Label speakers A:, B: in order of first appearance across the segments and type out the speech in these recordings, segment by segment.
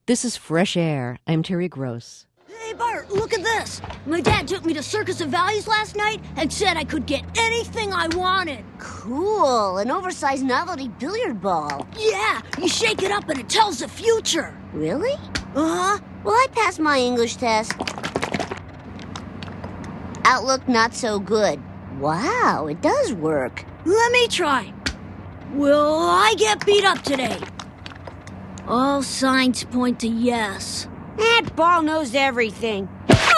A: This is Fresh Air. I'm Terry Gross.
B: Hey, Bart, look at this. My dad took me to Circus of Valleys last night and said I could get anything I wanted.
C: Cool, an oversized novelty billiard ball.
B: Yeah, you shake it up and it tells the future.
C: Really?
B: Uh-huh.
C: Well, I passed my English test. Outlook not so good. Wow, it does work.
B: Let me try. Will I get beat up today? All signs point to yes.
D: That ball knows everything.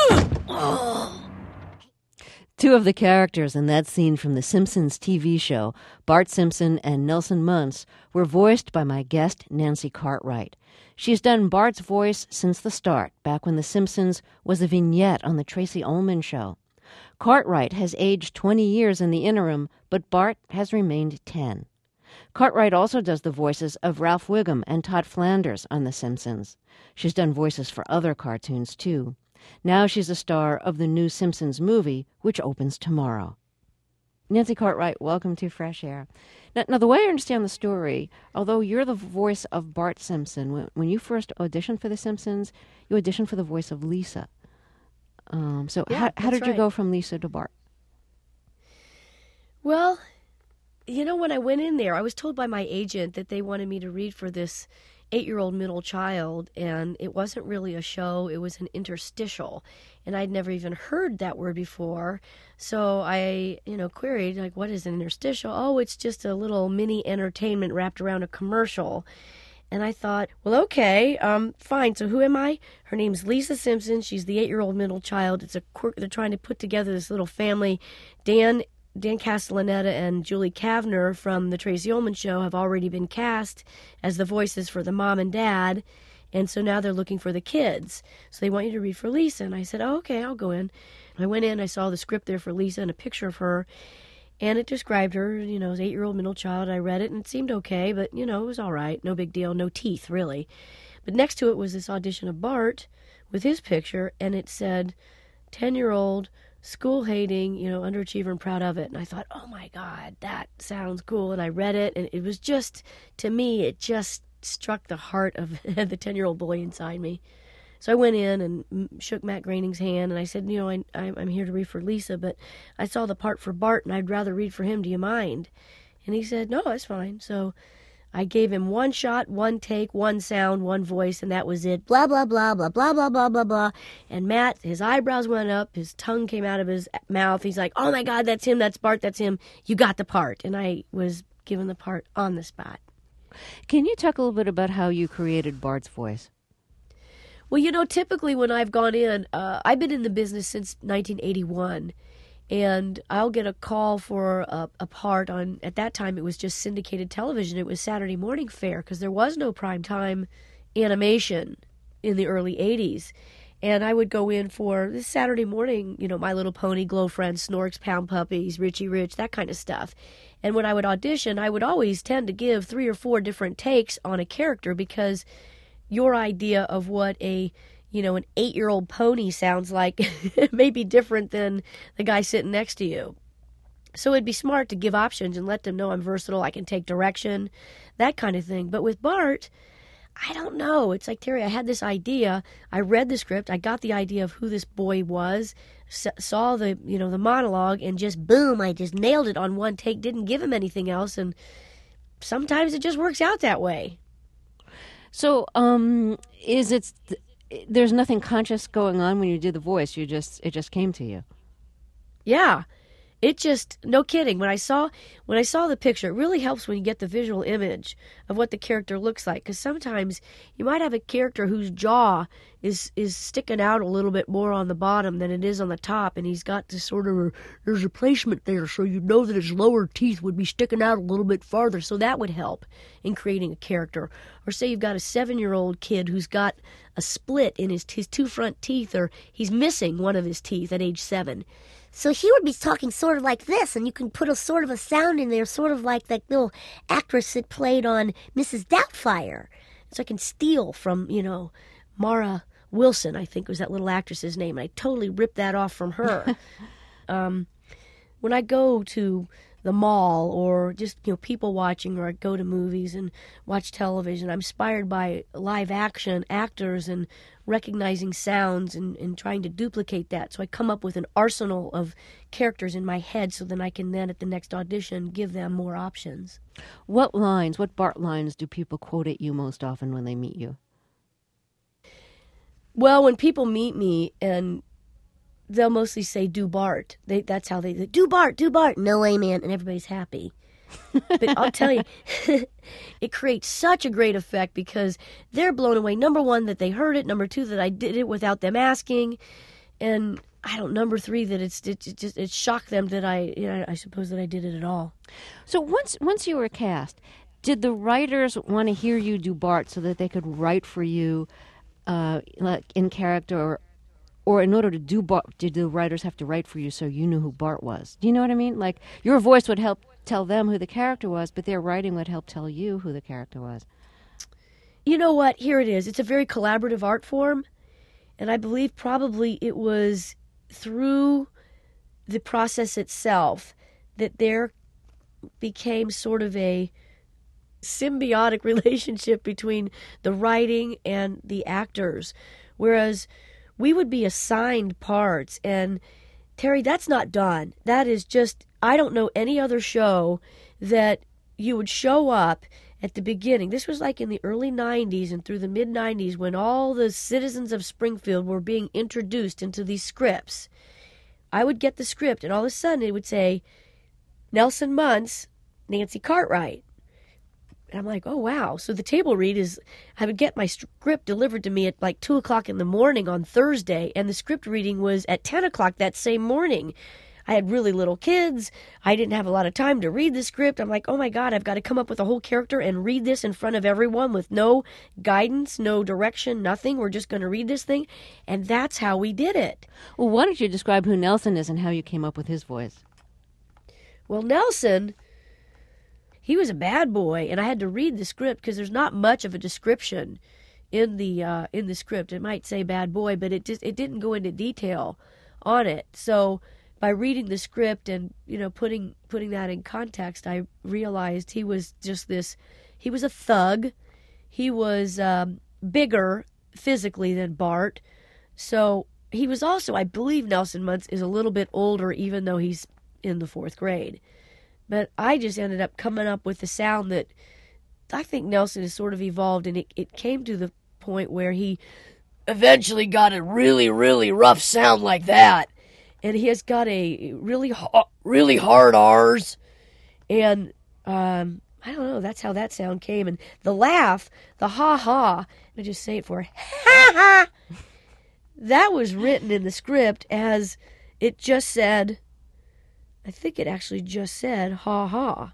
A: Two of the characters in that scene from The Simpsons TV show, Bart Simpson and Nelson Muntz, were voiced by my guest, Nancy Cartwright. She's done Bart's voice since the start, back when The Simpsons was a vignette on The Tracy Ullman Show. Cartwright has aged 20 years in the interim, but Bart has remained 10. Cartwright also does the voices of Ralph Wiggum and Todd Flanders on The Simpsons. She's done voices for other cartoons, too. Now she's a star of the new Simpsons movie, which opens tomorrow. Nancy Cartwright, welcome to Fresh Air. Now, the way I understand the story, although you're the voice of Bart Simpson, when you first auditioned for The Simpsons, you auditioned for the voice of Lisa. How did you go from Lisa to Bart?
E: Well, you know, when I went in there, I was told by my agent that they wanted me to read for this 8-year-old middle child, and it wasn't really a show, it was an interstitial, and I'd never even heard that word before. So I, queried, like, what is an interstitial? Oh, it's just a little mini entertainment wrapped around a commercial. And I thought, well, okay, fine. So who am I? Her name's Lisa Simpson. She's the 8-year-old middle child. It's a quirk. They're trying to put together this little family. Dan Castellaneta and Julie Kavner from The Tracy Ullman Show have already been cast as the voices for the mom and dad, and so now they're looking for the kids. So they want you to read for Lisa, and I said, oh, okay, I'll go in. I went in, I saw the script there for Lisa and a picture of her, and it described her, as 8-year-old middle child. I read it, and it seemed okay, but, it was all right. No big deal, no teeth, really. But next to it was this audition of Bart with his picture, and it said, 10-year-old, school-hating, underachiever and proud of it. And I thought, oh, my God, that sounds cool. And I read it, and it was just, to me, it just struck the heart of the 10-year-old boy inside me. So I went in and shook Matt Groening's hand, and I said, I'm here to read for Lisa, but I saw the part for Bart, and I'd rather read for him. Do you mind? And he said, no, that's fine. So I gave him one shot, one take, one sound, one voice, and that was it. Blah, blah, blah, blah, blah, blah, blah, blah, blah. And Matt, his eyebrows went up, his tongue came out of his mouth. He's like, oh, my God, that's him, that's Bart, that's him. You got the part. And I was given the part on the spot.
A: Can you talk a little bit about how you created Bart's voice?
E: Well, typically when I've gone in, I've been in the business since 1981, and I'll get a call for a part on, at that time it was just syndicated television. It was Saturday morning fare because there was no primetime animation in the early 80s. And I would go in for this Saturday morning, My Little Pony, Glow Friends, Snorks, Pound Puppies, Richie Rich, that kind of stuff. And when I would audition, I would always tend to give 3 or 4 different takes on a character because your idea of what an 8-year-old pony sounds like may be different than the guy sitting next to you. So it'd be smart to give options and let them know I'm versatile, I can take direction, that kind of thing. But with Bart, I don't know. It's like, Terry, I had this idea. I read the script. I got the idea of who this boy was, saw the monologue, and just boom, I just nailed it on one take, didn't give him anything else. And sometimes it just works out that way.
A: So, there's nothing conscious going on when you did the voice. It just came to you.
E: Yeah. It just, no kidding. When I saw the picture, it really helps when you get the visual image of what the character looks like. Because sometimes you might have a character whose jaw is sticking out a little bit more on the bottom than it is on the top. And he's got this there's a placement there. So you know that his lower teeth would be sticking out a little bit farther. So that would help in creating a character. Or say you've got a 7-year-old kid who's got a split in his 2 front teeth, or he's missing one of his teeth at age 7.
C: So he would be talking sort of like this, and you can put a sort of a sound in there, sort of like that little actress that played on Mrs. Doubtfire. So I can steal from, Mara Wilson, I think was that little actress's name. I totally ripped that off from her. When I go to
E: the mall or just, people watching, or I go to movies and watch television. I'm inspired by live action actors and recognizing sounds and trying to duplicate that. So I come up with an arsenal of characters in my head so then I can then at the next audition give them more options.
A: What Bart lines do people quote at you most often when they meet you?
E: Well, when people meet me, and they'll mostly say, "Do Bart." That's how they do Bart, do Bart. No way, man, and everybody's happy. But I'll tell you, it creates such a great effect because they're blown away. Number one, that they heard it. Number two, that I did it without them asking, and number three, that it shocked them that I suppose that I did it at all.
A: So once you were cast, did the writers want to hear you do Bart so that they could write for you, like in character, or in order to do Bart, did the writers have to write for you so you knew who Bart was? Do you know what I mean? Like, your voice would help tell them who the character was, but their writing would help tell you who the character was.
E: You know what? Here it is. It's a very collaborative art form, and I believe probably it was through the process itself that there became sort of a symbiotic relationship between the writing and the actors, whereas we would be assigned parts, and Terry, that's not done. That is just, I don't know any other show that you would show up at the beginning. This was like in the early 90s and through the mid 90s when all the citizens of Springfield were being introduced into these scripts. I would get the script, and all of a sudden it would say, Nelson Muntz, Nancy Cartwright. And I'm like, oh, wow. So the table read is, I would get my script delivered to me at like 2 o'clock in the morning on Thursday, and the script reading was at 10 o'clock that same morning. I had really little kids. I didn't have a lot of time to read the script. I'm like, oh my God, I've got to come up with a whole character and read this in front of everyone with no guidance, no direction, nothing. We're just going to read this thing. And that's how we did it.
A: Well, why don't you describe who Nelson is and how you came up with his voice?
E: Well, Nelson, he was a bad boy, and I had to read the script because there's not much of a description in the script. It might say bad boy, but it didn't go into detail on it. So by reading the script and putting that in context, I realized he was just this. He was a thug. He was bigger physically than Bart. So he was also, I believe, Nelson Muntz is a little bit older, even though he's in the 4th grade. But I just ended up coming up with the sound that I think Nelson has sort of evolved, and it came to the point where he eventually got a really, really rough sound like that. And he has got a really hard R's. And I don't know, that's how that sound came. And the laugh, the ha-ha, I just say it for ha-ha, that was written in the script as it just said, I think it actually just said ha-ha.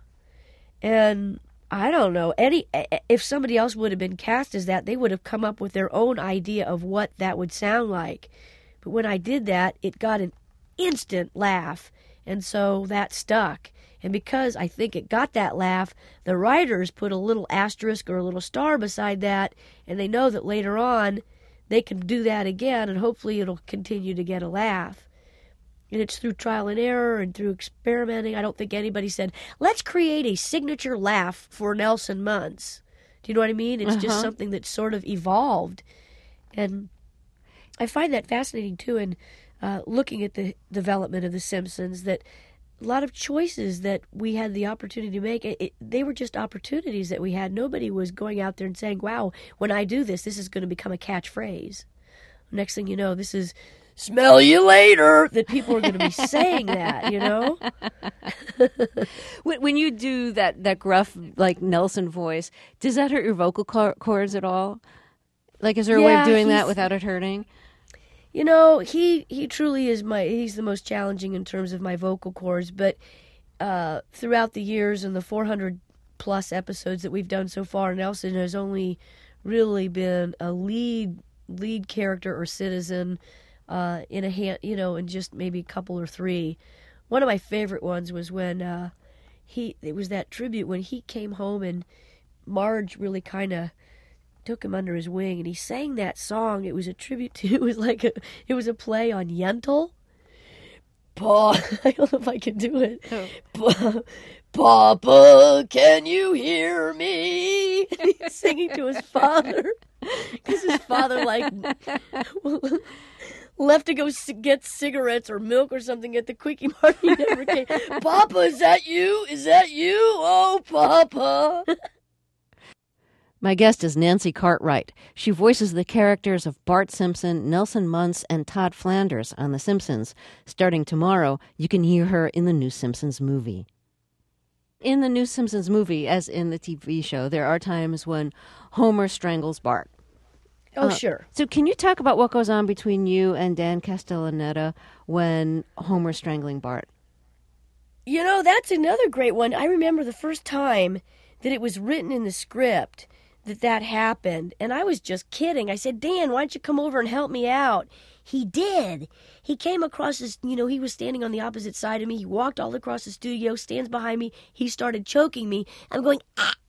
E: And I don't know, if somebody else would have been cast as that, they would have come up with their own idea of what that would sound like. But when I did that, it got an instant laugh, and so that stuck. And because I think it got that laugh, the writers put a little asterisk or a little star beside that, and they know that later on they can do that again, and hopefully it'll continue to get a laugh. And it's through trial and error and through experimenting. I don't think anybody said, let's create a signature laugh for Nelson Muntz. Do you know what I mean? It's just something that sort of evolved. And I find that fascinating, too, in looking at the development of The Simpsons, that a lot of choices that we had the opportunity to make, they were just opportunities that we had. Nobody was going out there and saying, wow, when I do this, this is going to become a catchphrase. Next thing you know, this is smell you later, that people are going to be saying that,
A: When you do that gruff, like, Nelson voice, does that hurt your vocal cords at all? Like, is there a way of doing that without it hurting?
E: He truly is he's the most challenging in terms of my vocal cords, but throughout the years and the 400 plus episodes that we've done so far, Nelson has only really been a lead character or citizen in in just maybe a couple or three. One of my favorite ones was when it was that tribute when he came home and Marge really kind of took him under his wing and he sang that song. It was a tribute to, it was a play on Yentl. I don't know if I can do it. Papa, can you hear me? He's singing to his father because his father left to go get cigarettes or milk or something at the Quickie Mart. He never came. Papa, is that you? Is that you? Oh, Papa.
A: My guest is Nancy Cartwright. She voices the characters of Bart Simpson, Nelson Muntz, and Todd Flanders on The Simpsons. Starting tomorrow, you can hear her in the new Simpsons movie. In the new Simpsons movie, as in the TV show, there are times when Homer strangles Bart.
E: Oh, sure.
A: So can you talk about what goes on between you and Dan Castellaneta when Homer's strangling Bart?
E: You know, that's another great one. I remember the first time that it was written in the script that happened, and I was just kidding. I said, Dan, why don't you come over and help me out? He did. He came across this, he was standing on the opposite side of me. He walked all across the studio, stands behind me. He started choking me. I'm going,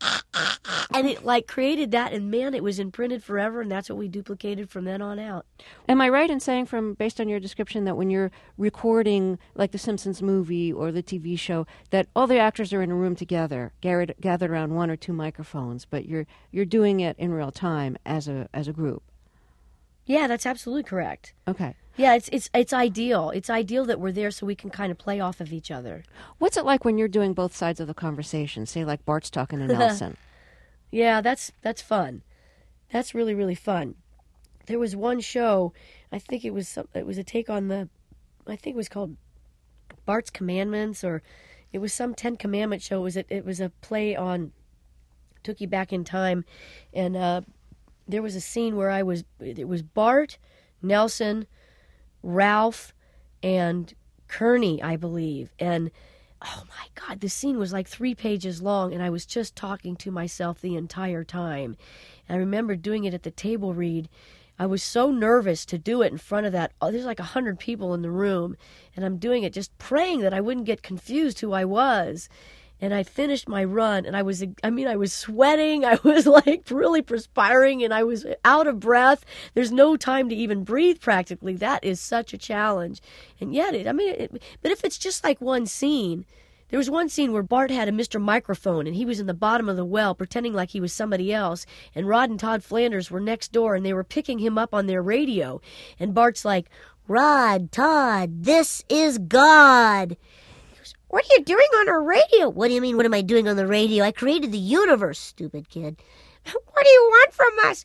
E: and it created that, and man, it was imprinted forever, and that's what we duplicated from then on out.
A: Am I right in saying, based on your description, that when you're recording like the Simpsons movie or the TV show, that all the actors are in a room together, gathered around one or two microphones, but you're doing it in real time as a group?
E: Yeah, that's absolutely correct.
A: Okay.
E: Yeah, it's ideal. It's ideal that we're there so we can kind of play off of each other.
A: What's it like when you're doing both sides of the conversation? Say, like Bart's talking to Nelson.
E: Yeah, that's fun. That's really, really fun. There was one show, I think it was a take on I think it was called Bart's Commandments, or it was some 10 Commandment show. It was a play on, took you back in time, and there was a scene where it was Bart, Nelson, Ralph, and Kearney, I believe. And oh my God, the scene was like 3 pages long, and I was just talking to myself the entire time. And I remember doing it at the table read. I was so nervous to do it in front of that. There's like 100 people in the room, and I'm doing it just praying that I wouldn't get confused who I was. And I finished my run, and I was sweating. I was really perspiring, and I was out of breath. There's no time to even breathe practically. That is such a challenge. And yet, but if it's just like one scene, there was one scene where Bart had a Mr. Microphone, and he was in the bottom of the well pretending like he was somebody else, and Rod and Todd Flanders were next door, and they were picking him up on their radio. And Bart's like, Rod, Todd, this is God. What are you doing on our radio? What do you mean, what am I doing on the radio? I created the universe, stupid kid. What do you want from us?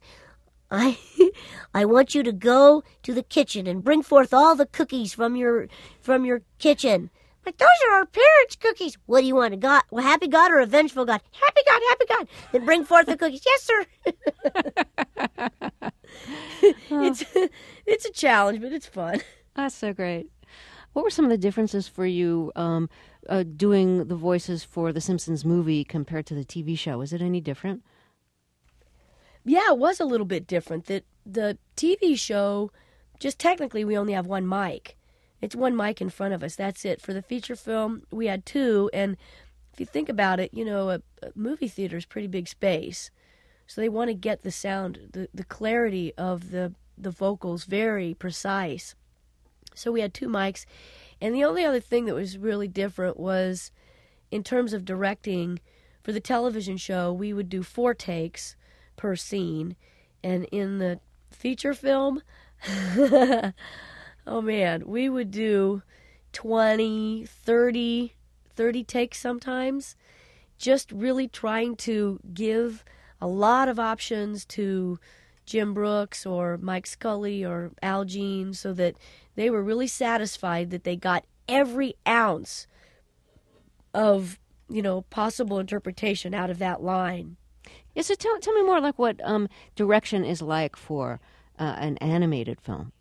E: I want you to go to the kitchen and bring forth all the cookies from your kitchen. But those are our parents' cookies. What do you want, a happy God or a vengeful God? Happy God, happy God. Then bring forth the cookies. Yes, sir. It's a challenge, but it's fun.
A: That's so great. What were some of the differences for you doing the voices for the Simpsons movie compared to the TV show? Was it any different?
E: Yeah, it was a little bit different. The TV show, just technically, we only have one mic. It's one mic in front of us. That's it. For the feature film, we had 2. And if you think about it, a movie theater is pretty big space. So they want to get the sound, the clarity of the vocals very precise. So we had 2 mics. And the only other thing that was really different was in terms of directing. For the television show, we would do 4 takes per scene. And in the feature film, oh man, we would do 20, 30 takes sometimes. Just really trying to give a lot of options to Jim Brooks or Mike Scully or Al Jean so that they were really satisfied that they got every ounce of, possible interpretation out of that line.
A: Yeah, so tell me more like what direction is like for an animated film.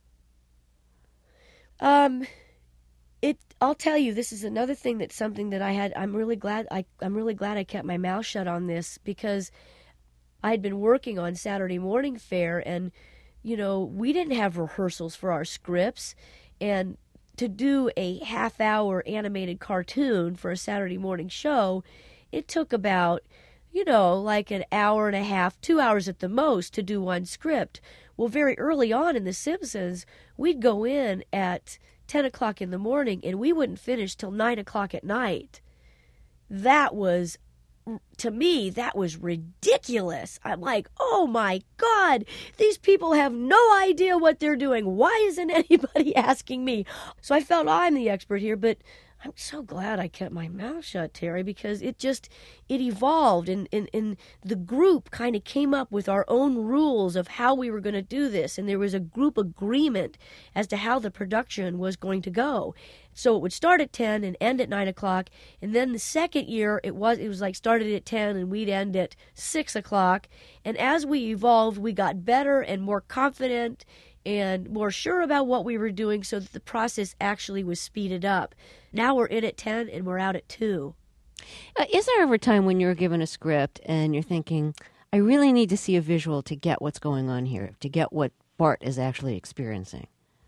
E: I'll tell you, this is another thing that's something that I'm really glad I kept my mouth shut on this, because I'd been working on Saturday Morning Fare, and we didn't have rehearsals for our scripts, and to do a half-hour animated cartoon for a Saturday morning show, it took about, like an hour and a half, 2 hours at the most to do one script. Well, very early on in The Simpsons, we'd go in at 10 o'clock in the morning, and we wouldn't finish till 9 o'clock at night. That was, to me, that was ridiculous. I'm like, oh my God, these people have no idea what they're doing. Why isn't anybody asking me? So I felt I'm the expert here, but I'm so glad I kept my mouth shut, Terry, because it evolved, and the group kind of came up with our own rules of how we were going to do this, and there was a group agreement as to how the production was going to go. So it would start at 10 and end at 9 o'clock, and then the second year it was like started at 10 and we'd end at 6 o'clock, and as we evolved, we got better and more confident and more sure about what we were doing, so that the process actually was speeded up. Now we're in at 10 and we're out at 2.
A: Is there ever a time when you're given a script and you're thinking, I really need to see a visual to get what's going on here, to get what Bart is actually experiencing?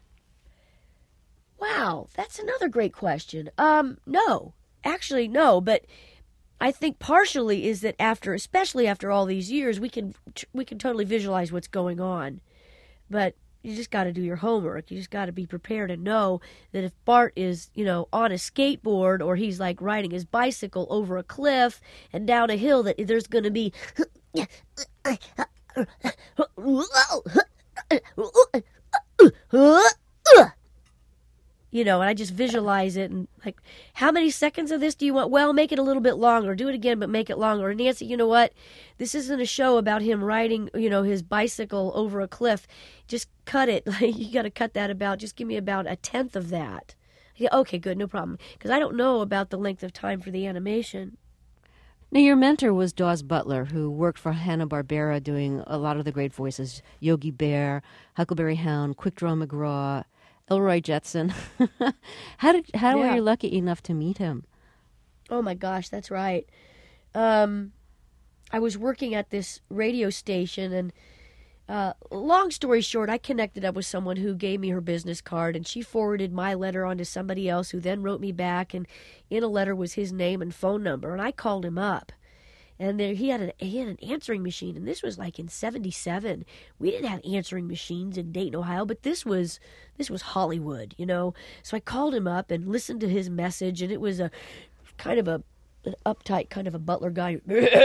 E: Wow, that's another great question. No. Actually, no, but I think partially is that especially after all these years, we can totally visualize what's going on. But you just got to do your homework. You just got to be prepared and know that if Bart is, on a skateboard, or he's like riding his bicycle over a cliff and down a hill, that there's going to be and I just visualize it, and like, how many seconds of this do you want? Well, make it a little bit longer. Do it again, but make it longer. And Nancy, you know what? This isn't a show about him riding, his bicycle over a cliff. Just cut it. Like, you got to cut that just give me about a tenth of that. Yeah, okay, good, no problem. Because I don't know about the length of time for the animation.
A: Now, your mentor was Daws Butler, who worked for Hanna-Barbera doing a lot of the great voices, Yogi Bear, Huckleberry Hound, Quick Draw McGraw, Elroy Jetson. How were you lucky enough to meet him?
E: Oh my gosh, that's right. I was working at this radio station, and long story short, I connected up with someone who gave me her business card, and she forwarded my letter on to somebody else who then wrote me back, and in a letter was his name and phone number, and I called him up. And he had an answering machine, and this was like in '77. We didn't have answering machines in Dayton, Ohio, but this was Hollywood, So I called him up and listened to his message, and it was a kind of an uptight kind of a butler guy.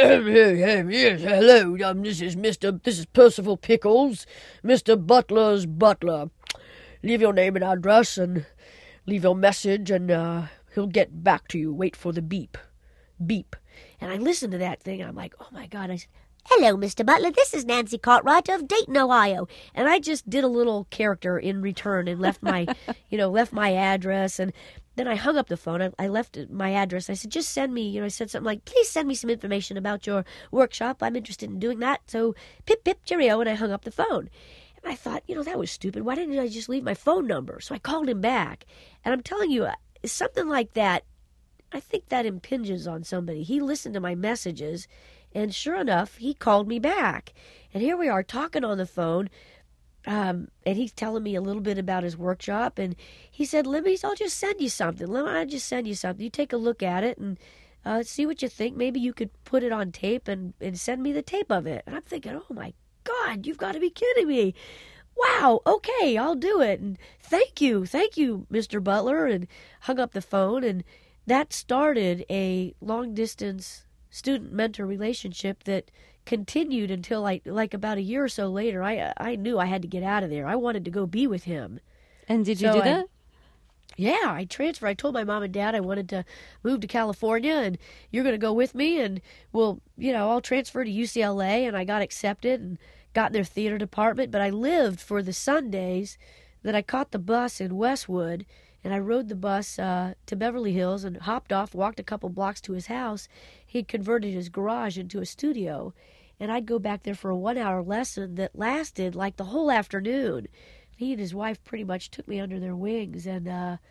E: Yes, hello, this is Percival Pickles, Mr. Butler's butler. Leave your name and address, and leave your message, and he'll get back to you. Wait for the beep. Beep. And I listened to that thing, and I'm like, oh my God. I said,
C: Hello, Mr. Butler. This is Nancy Cartwright of Dayton, Ohio.
E: And I just did a little character in return and left my, left my address. And then I hung up the phone. I left my address. I said, just send me, I said something like, please send me some information about your workshop. I'm interested in doing that. So pip, pip, cheerio. And I hung up the phone. And I thought, that was stupid. Why didn't I just leave my phone number? So I called him back. And I'm telling you, something like that, I think that impinges on somebody. He listened to my messages, and sure enough, he called me back. And here we are talking on the phone, and he's telling me a little bit about his workshop. And he said, I'll just send you something. I'll just send you something. You take a look at it and see what you think. Maybe you could put it on tape and send me the tape of it. And I'm thinking, oh, my God, you've got to be kidding me. Wow, okay, I'll do it. And thank you, Mr. Butler. And hung up the phone, and that started a long-distance student-mentor relationship that continued until like about a year or so later. I knew I had to get out of there. I wanted to go be with him.
A: And did you do that?
E: Yeah, I transferred. I told my mom and dad I wanted to move to California, and you're going to go with me, and I'll transfer to UCLA. And I got accepted and got in their theater department. But I lived for the Sundays that I caught the bus in Westwood. And I rode the bus to Beverly Hills and hopped off, walked a couple blocks to his house. He'd converted his garage into a studio. And I'd go back there for a 1-hour lesson that lasted like the whole afternoon. He and his wife pretty much took me under their wings. And,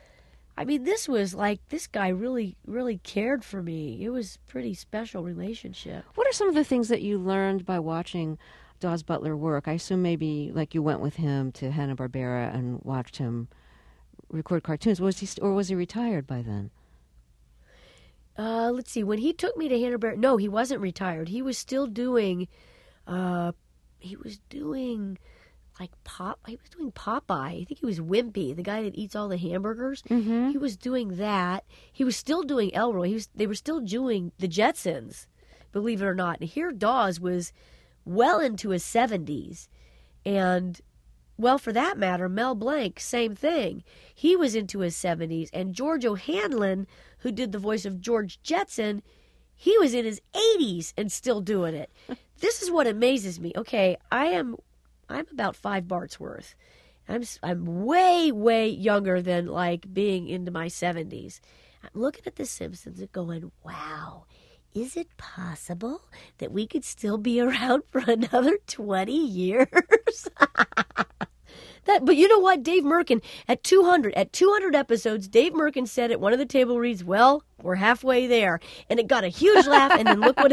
E: this guy really, really cared for me. It was a pretty special relationship.
A: What are some of the things that you learned by watching Daws Butler work? I assume maybe like you went with him to Hanna-Barbera and watched him record cartoons. Was he retired by then?
E: Let's see. When he took me to Hanna-Barbera, no, he wasn't retired. He was still doing, like he was doing Popeye. I think he was Wimpy, the guy that eats all the hamburgers.
A: Mm-hmm.
E: He was doing that. He was still doing Elroy. They were still doing the Jetsons, believe it or not. And here Dawes was well into his 70s. And, well, for that matter, Mel Blanc, same thing. He was into his 70s. And George O'Hanlon, who did the voice of George Jetson, he was in his 80s and still doing it. This is what amazes me. Okay, I'm about 5 Bart's worth. I'm way, way younger than, like, being into my 70s. I'm looking at The Simpsons and going, wow, is it possible that we could still be around for another 20 years? But you know what? Dave Merkin, at 200 episodes, Dave Merkin said at one of the table reads, well, we're halfway there. And it got a huge laugh, and then look what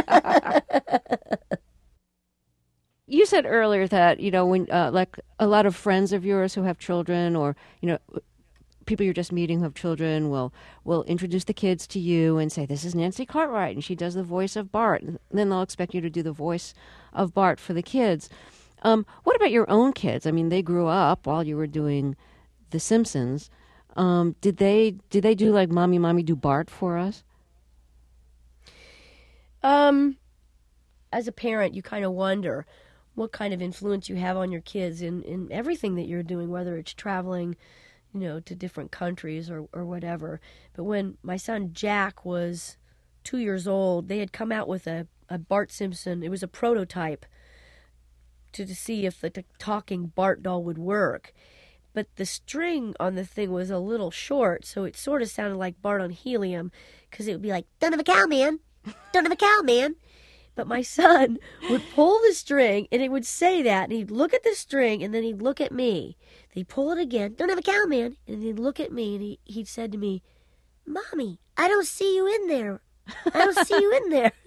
E: it...
A: You said earlier that, when like a lot of friends of yours who have children, or, people you're just meeting who have children will introduce the kids to you and say, this is Nancy Cartwright, and she does the voice of Bart. And then they'll expect you to do the voice of Bart for the kids. What about your own kids? I mean, they grew up while you were doing The Simpsons. Did they do like Mommy do Bart for us?
E: As a parent, you kind of wonder what kind of influence you have on your kids in everything that you're doing, whether it's traveling, to different countries or whatever. But when my son Jack was 2 years old, they had come out with a Bart Simpson. It was a prototype to see if the talking Bart doll would work. But the string on the thing was a little short, so it sort of sounded like Bart on helium, because it would be like, don't have a cow, man. Don't have a cow, man. But my son would pull the string, and it would say that, and he'd look at the string, and then he'd look at me. He'd pull it again, don't have a cow, man. And he'd look at me, and he'd said to me, Mommy, I don't see you in there. I don't see you in there.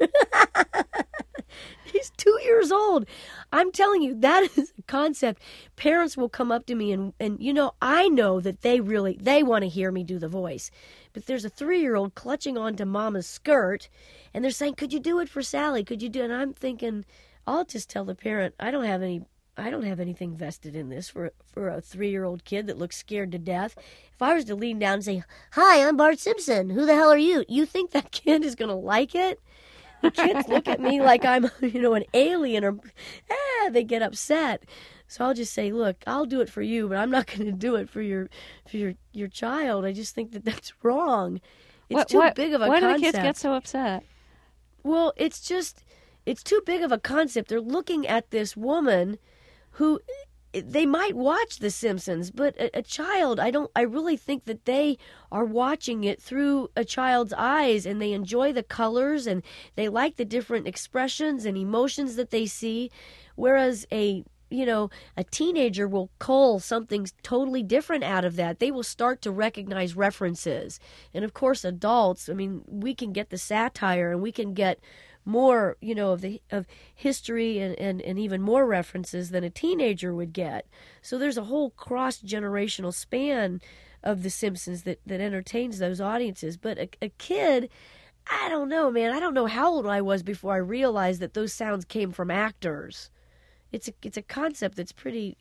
E: He's 2 years old. I'm telling you, that is a concept. Parents will come up to me and I know that they want to hear me do the voice. But there's a 3-year-old clutching onto Mama's skirt, and they're saying, could you do it for Sally? Could you do it? And I'm thinking, I'll just tell the parent, I don't have anything vested in this for a 3-year-old kid that looks scared to death. If I was to lean down and say, hi, I'm Bart Simpson. Who the hell are you? You think that kid is going to like it? The kids look at me like I'm, an alien, or they get upset. So I'll just say, look, I'll do it for you, but I'm not going to do it for your child. I just think that that's wrong. It's too big of a concept.
A: Why do the kids get so upset?
E: Well, it's too big of a concept. They're looking at this woman who, they might watch The Simpsons, but a child, I really think that they are watching it through a child's eyes, and they enjoy the colors, and they like the different expressions and emotions that they see, whereas a teenager will cull something totally different out of that. They will start to recognize references. And of course, adults, we can get the satire, and we can get more, of history and even more references than a teenager would get. So there's a whole cross-generational span of The Simpsons that entertains those audiences. But a kid, I don't know, man. I don't know how old I was before I realized that those sounds came from actors. It's a concept that's pretty,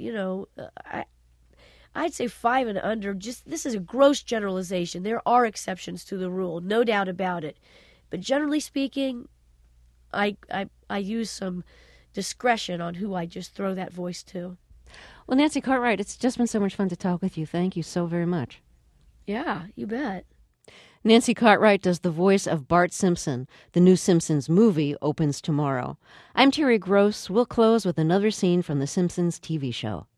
E: I'd say 5 and under. This is a gross generalization. There are exceptions to the rule, no doubt about it. But generally speaking, I use some discretion on who I just throw that voice to.
A: Well, Nancy Cartwright, it's just been so much fun to talk with you. Thank you so very much.
E: Yeah, you bet.
A: Nancy Cartwright does the voice of Bart Simpson. The new Simpsons movie opens tomorrow. I'm Terry Gross. We'll close with another scene from The Simpsons TV show.